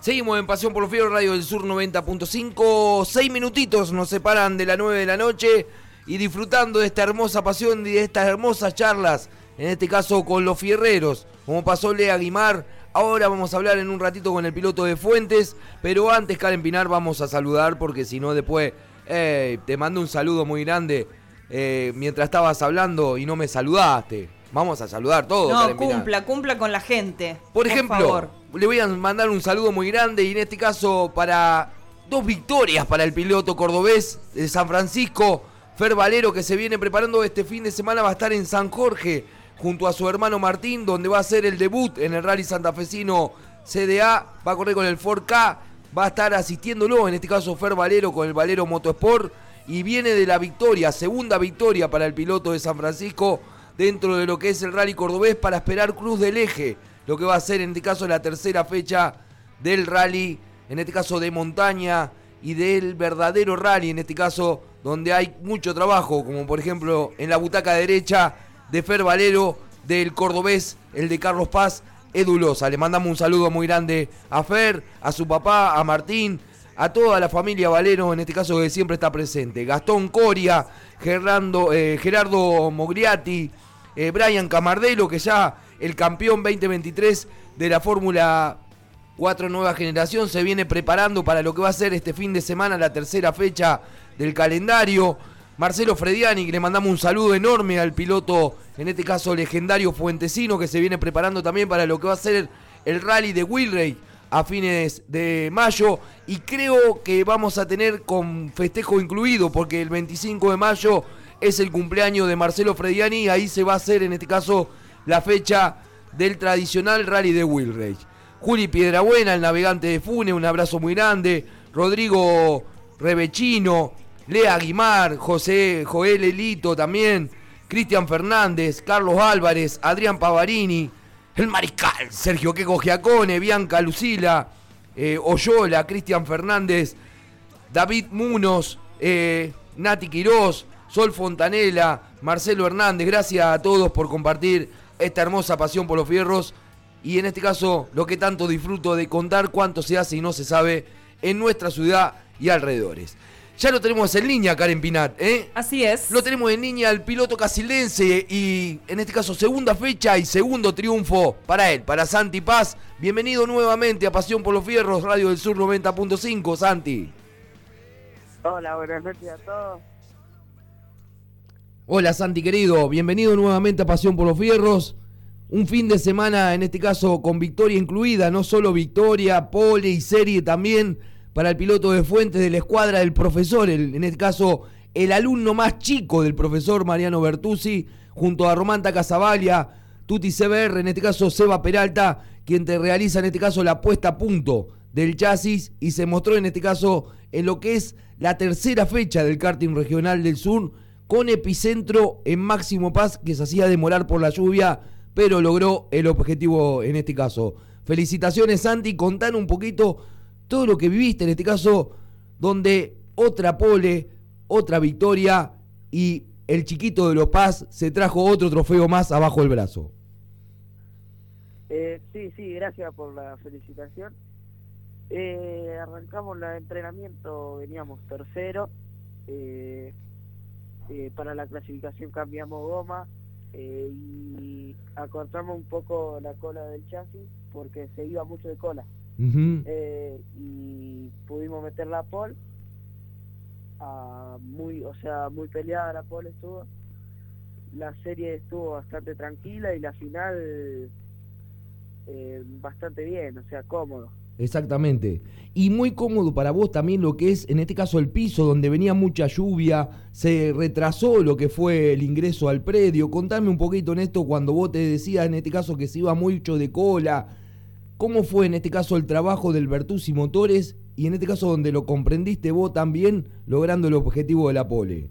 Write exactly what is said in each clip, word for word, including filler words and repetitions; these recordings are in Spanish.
Seguimos en Pasión por los Fierros, Radio del Sur noventa punto cinco. Seis minutitos nos separan de las nueve de la noche y disfrutando de esta hermosa pasión y de estas hermosas charlas, en este caso con los fierreros, como pasó Lea Guimar. Ahora vamos a hablar en un ratito con el piloto de Fuentes, pero antes, Karen Pinar, vamos a saludar porque si no después eh, te mando un saludo muy grande eh, mientras estabas hablando y no me saludaste. Vamos a saludar todos, No, Karen cumpla, Pinar. cumpla con la gente. Por ejemplo, por favor. Le voy a mandar un saludo muy grande y en este caso para dos victorias para el piloto cordobés de San Francisco, Fer Valero, que se viene preparando este fin de semana, va a estar en San Jorge junto a su hermano Martín, donde va a hacer el debut en el Rally Santafesino C D A, va a correr con el Ford K, va a estar asistiéndolo, en este caso Fer Valero con el Valero Motorsport, y viene de la victoria, segunda victoria para el piloto de San Francisco dentro de lo que es el Rally Cordobés, para esperar Cruz del Eje, lo que va a ser en este caso la tercera fecha del rally, en este caso de montaña y del verdadero rally, en este caso donde hay mucho trabajo, como por ejemplo en la butaca derecha de Fer Valero, del cordobés, el de Carlos Paz, Edulosa. Le mandamos un saludo muy grande a Fer, a su papá, a Martín, a toda la familia Valero, en este caso que siempre está presente. Gastón Coria, Gerardo, eh, Gerardo Mogliati, eh, Brian Camardelo, que ya el campeón veinte veintitrés de la Fórmula cuatro Nueva Generación, se viene preparando para lo que va a ser este fin de semana, la tercera fecha del calendario. Marcelo Frediani, que le mandamos un saludo enorme al piloto, en este caso legendario fuentesino, que se viene preparando también para lo que va a ser el rally de Wilray a fines de mayo, y creo que vamos a tener con festejo incluido, porque el veinticinco de mayo es el cumpleaños de Marcelo Frediani, y ahí se va a hacer en este caso la fecha del tradicional rally de Wilray. Juli Piedrabuena, el navegante de Fune, un abrazo muy grande. Rodrigo Rebechino, Lea Guimar, José Joel Elito también, Cristian Fernández, Carlos Álvarez, Adrián Pavarini, el Mariscal, Sergio Queco Giacone, Bianca Lucila, eh, Oyola, Cristian Fernández, David Munos, eh, Nati Quirós, Sol Fontanela, Marcelo Hernández. Gracias a todos por compartir esta hermosa pasión por los fierros, y en este caso lo que tanto disfruto de contar cuánto se hace y no se sabe en nuestra ciudad y alrededores. Ya lo tenemos en línea, Karen Pinar, ¿eh? Así es. Lo tenemos en línea al piloto casildense, y en este caso segunda fecha y segundo triunfo para él, para Santi Paz. Bienvenido nuevamente a Pasión por los Fierros, Radio del Sur noventa punto cinco, Santi. Hola, buenas noches a todos. Hola, Santi querido, bienvenido nuevamente a Pasión por los Fierros. Un fin de semana, en este caso con victoria incluida, no solo victoria, pole y serie también para el piloto de Fuentes de la escuadra del profesor, el, en este caso el alumno más chico del profesor Mariano Bertuzzi, junto a Romanta Casavalia, Tuti C B R, en este caso Seba Peralta, quien te realiza en este caso la puesta a punto del chasis, y se mostró en este caso en lo que es la tercera fecha del karting regional del sur, con epicentro en Máximo Paz, que se hacía demorar por la lluvia, pero logró el objetivo en este caso. Felicitaciones, Santi, contanos un poquito todo lo que viviste en este caso, donde otra pole, otra victoria, y el chiquito de Los Paz se trajo otro trofeo más abajo del brazo. Eh, sí, sí, gracias por la felicitación. Eh, arrancamos el entrenamiento, veníamos tercero, eh, eh, para la clasificación cambiamos goma, eh, y acortamos un poco la cola del chasis porque se iba mucho de cola. Uh-huh. eh, y pudimos meter la pole, uh, muy, o sea, muy peleada la pole estuvo. La serie estuvo bastante tranquila y la final eh, bastante bien, o sea, cómodo. Exactamente. Y muy cómodo para vos también lo que es, en este caso, el piso, donde venía mucha lluvia, se retrasó lo que fue el ingreso al predio. Contame un poquito en esto, cuando vos te decías, en este caso, que se iba mucho de cola. ¿Cómo fue en este caso el trabajo del Bertuzzi Motores, y en este caso donde lo comprendiste vos también, logrando el objetivo de la pole?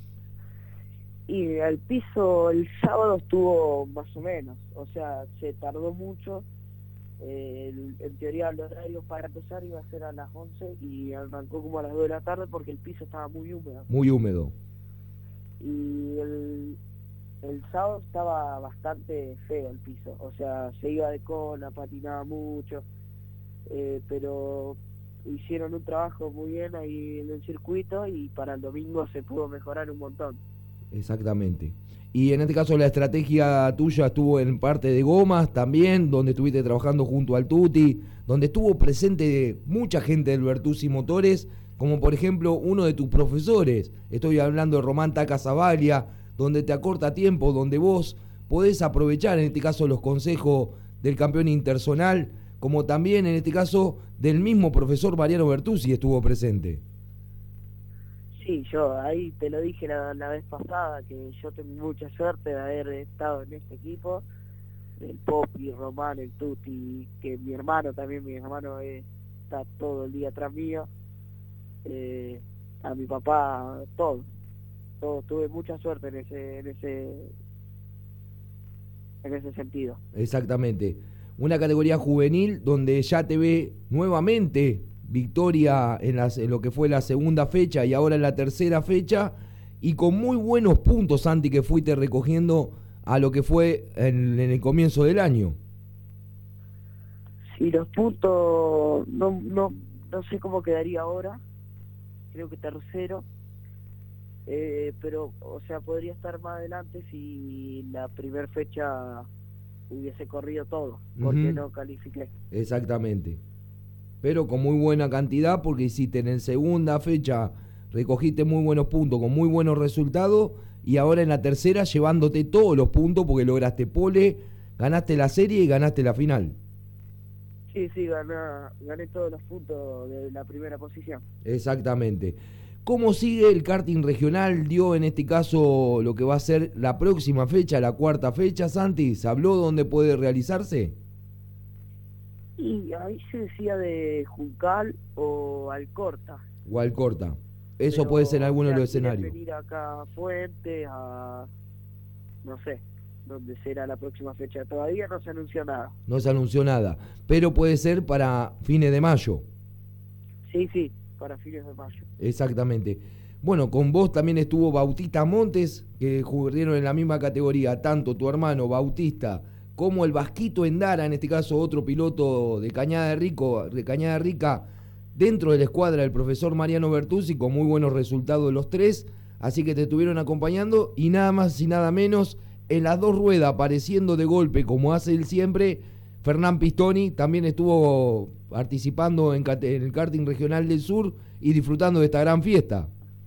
Y el piso el sábado estuvo más o menos, o sea, se tardó mucho. Eh, el, en teoría el horario para empezar iba a ser a las once y arrancó como a las dos de la tarde porque el piso estaba muy húmedo. Muy húmedo. Y el, el sábado estaba bastante feo el piso, o sea, se iba de cola, patinaba mucho. eh, pero hicieron un trabajo muy bien ahí en el circuito y para el domingo se pudo mejorar un montón. Exactamente. Y en este caso la estrategia tuya estuvo en parte de gomas también, donde estuviste trabajando junto al Tuti, donde estuvo presente mucha gente del Bertuzzi Motores, como por ejemplo uno de tus profesores. Estoy hablando de Román Taca Zavalia, donde te acorta tiempo, donde vos podés aprovechar en este caso los consejos del campeón interzonal, como también en este caso del mismo profesor Mariano Bertuzzi estuvo presente. Sí, yo ahí te lo dije la, la vez pasada, que yo tengo mucha suerte de haber estado en este equipo, el Popi, Román, el Tuti, que mi hermano también, mi hermano eh, está todo el día atrás mío, eh, a mi papá, todo, todo, tuve mucha suerte en ese, en ese, en ese sentido. Exactamente. Una categoría juvenil donde ya te ve nuevamente victoria en, las, en lo que fue la segunda fecha y ahora en la tercera fecha, y con muy buenos puntos, Santi, que fuiste recogiendo a lo que fue en, en el comienzo del año. Sí, los puntos, no, no, no sé cómo quedaría ahora, creo que tercero, eh, pero, o sea, podría estar más adelante si la primera fecha hubiese corrido todo, porque uh-huh. no califiqué. Exactamente. Pero con muy buena cantidad, porque hiciste en la segunda fecha, recogiste muy buenos puntos, con muy buenos resultados, y ahora en la tercera llevándote todos los puntos, porque lograste pole, ganaste la serie y ganaste la final. Sí, sí, gané, gané todos los puntos de la primera posición. Exactamente. ¿Cómo sigue el karting regional? Dio en este caso lo que va a ser la próxima fecha, la cuarta fecha, Santi. ¿Se habló dónde puede realizarse? Y ahí se decía de Juncal o Alcorta. O Alcorta. Eso pero, puede ser alguno de los escenarios. Venir acá a Fuente, a no sé, dónde será la próxima fecha. Todavía no se anunció nada. No se anunció nada, pero puede ser para fines de mayo. Sí, sí, para fines de mayo. Exactamente. Bueno, con vos también estuvo Bautista Montes, que jugaron en la misma categoría, tanto tu hermano Bautista como el Vasquito Endara, en este caso otro piloto de Cañada de Rico, de Cañada Rica, dentro de la escuadra del profesor Mariano Bertuzzi, con muy buenos resultados de los tres, así que te estuvieron acompañando, y nada más y nada menos, en las dos ruedas, apareciendo de golpe, como hace él siempre, Fernán Pistoni, también estuvo participando en, en el karting regional del sur y disfrutando de esta gran fiesta.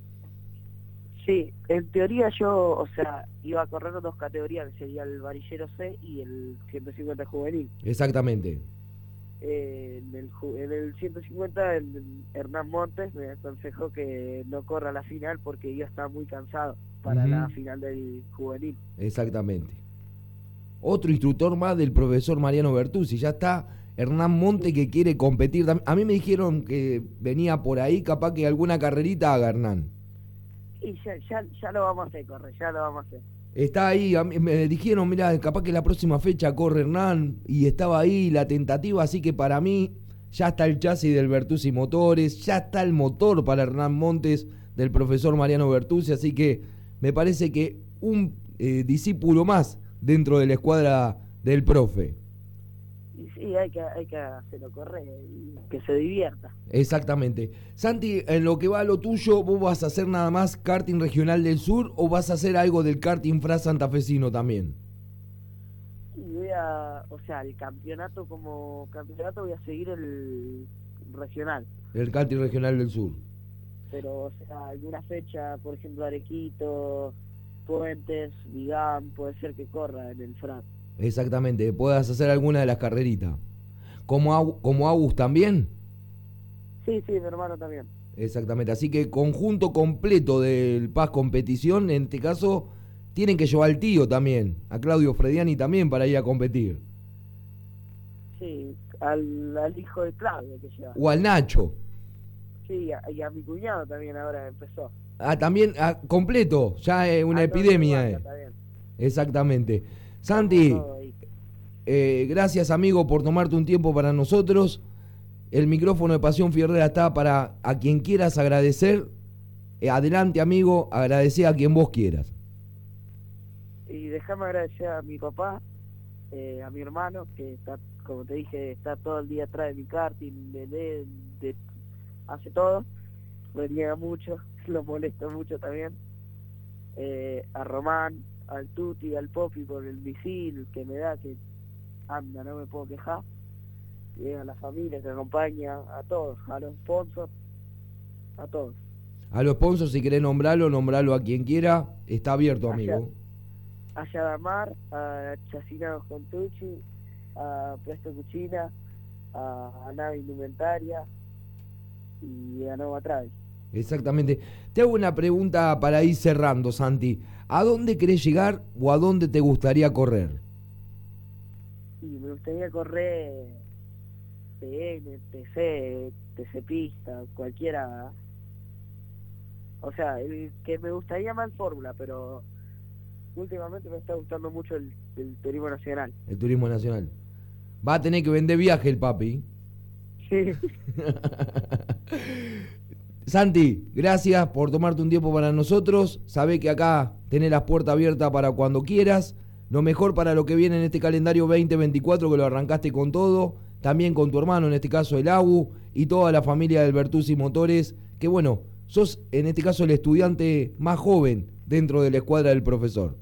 Sí, en teoría yo, o sea, iba a correr dos categorías, que sería el varillero C y el ciento cincuenta juvenil. Exactamente. Eh, en, el, en el ciento cincuenta, el, Hernán Montes me aconsejó que no corra la final porque ya está muy cansado para uh-huh. la final del juvenil. Exactamente. Otro instructor más del profesor Mariano Bertuzzi, ya está Hernán Montes, que quiere competir. A mí me dijeron que venía por ahí, capaz que alguna carrerita haga Hernán. Y ya, ya, ya lo vamos a hacer, corre, ya lo vamos a hacer. Está ahí, a mí me dijeron, mira, capaz que la próxima fecha corre Hernán, y estaba ahí la tentativa, así que para mí ya está el chasis del Bertuzzi Motores, ya está el motor para Hernán Montes del profesor Mariano Bertuzzi, así que me parece que un eh, discípulo más dentro de la escuadra del profe. Y sí, hay que, hay que hacerlo correr y que se divierta. Exactamente. Santi, en lo que va a lo tuyo, ¿vos vas a hacer nada más karting regional del sur o vas a hacer algo del karting fra santafesino también? Y voy a, o sea, el campeonato como campeonato voy a seguir el regional. El karting regional del sur. Pero, o sea, alguna fecha, por ejemplo, Arequito, Puentes, Vigán, puede ser que corra en el Fran. Exactamente, puedas hacer alguna de las carreritas. ¿Como, como Agus también? Sí, sí, mi hermano también. Exactamente, así que conjunto completo del Paz Competición, en este caso, tienen que llevar al tío también, a Claudio Frediani también para ir a competir. Sí, al, al hijo de Claudio que lleva. O al Nacho. Sí, a, y a mi cuñado también ahora empezó. Ah, también, ah, completo, ya es una ah, epidemia. Eh. Exactamente. Santi, eh, gracias amigo por tomarte un tiempo para nosotros. El micrófono de Pasión Fierrera está para a quien quieras agradecer. Eh, adelante amigo, agradece a quien vos quieras. Y déjame agradecer a mi papá, eh, a mi hermano, que está como te dije, está todo el día atrás de mi karting, de, de, de- hace todo, reniega mucho, lo molesto mucho también. Eh, a Román, al Tuti, al Popi por el misil que me da, que anda, no me puedo quejar. Y a la familia que acompaña, a todos, a los sponsors, a todos. A los sponsors, si querés nombrarlo, nombrarlo a quien quiera. Está abierto, amigo. A Yadamar, a Chacinados con Tucci, a Presto Cucina, a, a Nave Indumentaria y a Nova Travis. Exactamente. Te hago una pregunta para ir cerrando, Santi. ¿A dónde querés llegar o a dónde te gustaría correr? Y me gustaría correr T N, T C, T C Pista, cualquiera. O sea, el que me gustaría más Fórmula, pero últimamente me está gustando mucho el, el turismo nacional. El turismo nacional. Va a tener que vender viaje el papi. Sí. Santi, gracias por tomarte un tiempo para nosotros. Sabé que acá tenés las puertas abiertas para cuando quieras. Lo mejor para lo que viene en este calendario veinte veinticuatro, que lo arrancaste con todo. También con tu hermano, en este caso el Agu, y toda la familia del Bertuzzi Motores. Que bueno, sos en este caso el estudiante más joven dentro de la escuadra del profesor.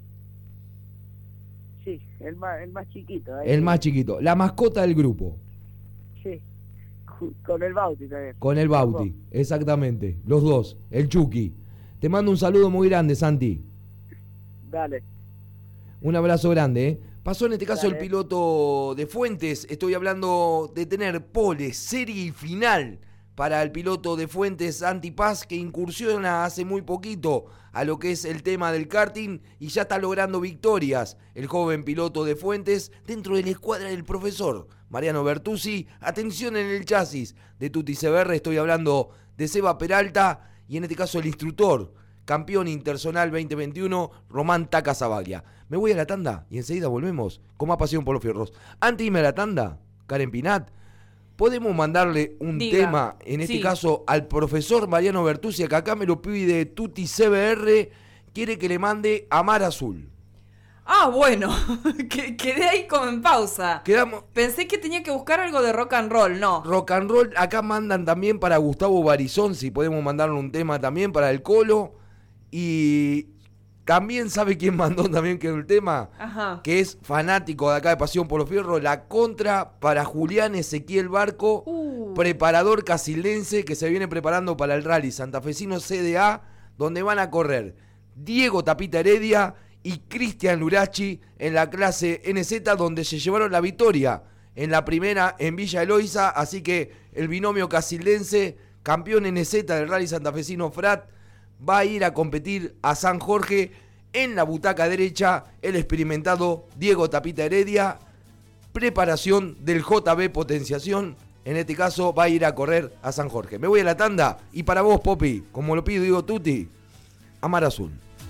Sí, el más, el más chiquito. ¿eh? El más chiquito. La mascota del grupo. Sí, con el Bauti también. Con el Bauti, exactamente. Los dos, el Chucky. Te mando un saludo muy grande, Santi. Dale. Un abrazo grande, ¿eh? Pasó en este caso Dale. el piloto de Fuentes. Estoy hablando de tener pole, serie y final para el piloto de Fuentes, Santi Paz, que incursiona hace muy poquito a lo que es el tema del karting y ya está logrando victorias. El joven piloto de Fuentes dentro de la escuadra del profesor Mariano Bertuzzi. Atención en el chasis de Tuti C B R. Estoy hablando de Seba Peralta y en este caso el instructor, campeón interzonal veinte veintiuno, Román Taca Zavaglia. Me voy a la tanda y enseguida volvemos con más pasión por los fierros. Antes de irme a la tanda, Karen Pinat, podemos mandarle un Diga. tema, en este Sí. caso al profesor Mariano Bertuzzi, que acá me lo pide Tuti C B R, quiere que le mande a Mar Azul. Ah, bueno, que- quedé ahí como en pausa. Quedamos Pensé que tenía que buscar algo de rock and roll, no. rock and roll, acá mandan también para Gustavo Barizón, si podemos mandarle un tema también para el Colo. Y también sabe quién mandó también que el tema, Ajá. que es fanático de acá de Pasión por los Fierros, la contra para Julián Ezequiel Barco, Uh. preparador casildense que se viene preparando para el rally santafesino C D A, donde van a correr Diego Tapita Heredia y Cristian Lurachi en la clase N Z, donde se llevaron la victoria en la primera en Villa Eloísa. Así que el binomio casildense, campeón N Z del rally santafesino Frat, va a ir a competir a San Jorge. En la butaca derecha, el experimentado Diego Tapita Heredia, preparación del J B Potenciación. En este caso va a ir a correr a San Jorge. Me voy a la tanda y para vos, Popi, como lo pido, digo Tuti, a Mar Azul.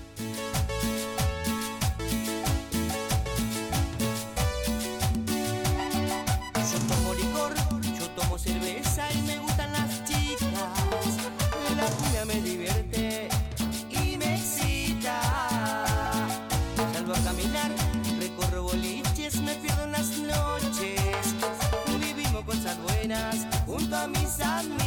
Yo tomo licor, yo tomo cerveza y me gustan las chicas. La cumbia me divierte y me excita. Salgo a caminar, recorro boliches, me pierdo en las noches. Vivimos cosas buenas junto a mis amigos.